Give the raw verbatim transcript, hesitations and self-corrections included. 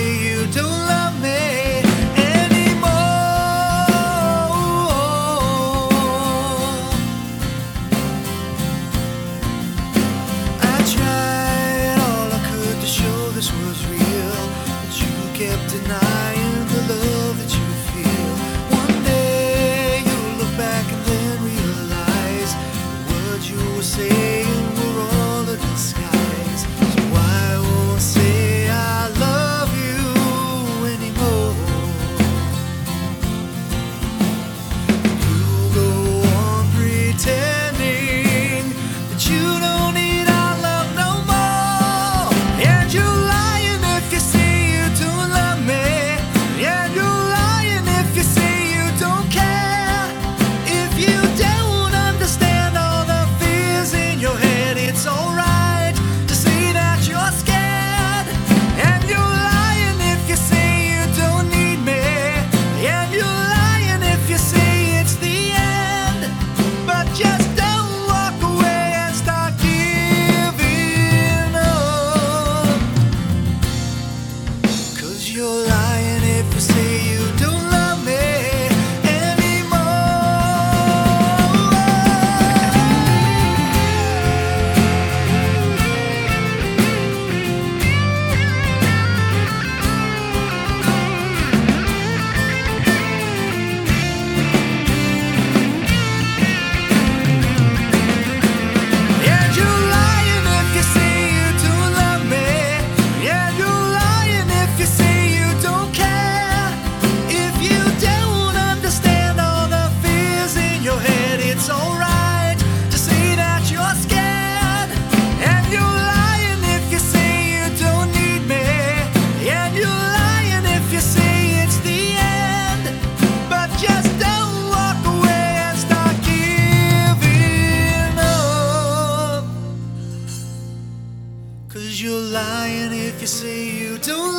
you don't love me anymore. I tried all I could to show this was real, but you kept denying the love that you feel. One day you'll look back and then realize the words you were saying were all a disguise. So I won't say I love you anymore. You go on pretending that you don't need our love no more, and you're lying if you say you don't love me, and you're lying if you say you don't care. If you don't understand all the fears in your head, it's alright to say that you're scared. And you're lying if you say you don't need me, and you're lying if you say it's the end. But just don't walk away and start giving up, 'cause you're lying if you say you don't love me And you're lying if you say you don't love me, and you're lying if you say you don't care. If you don't understand all the fears in your head, it's alright to say that you're scared. And you're lying if you say you don't need me, and you're lying if you say it's the end. But just don't walk away and start giving up, 'cause you're lying if you say you don't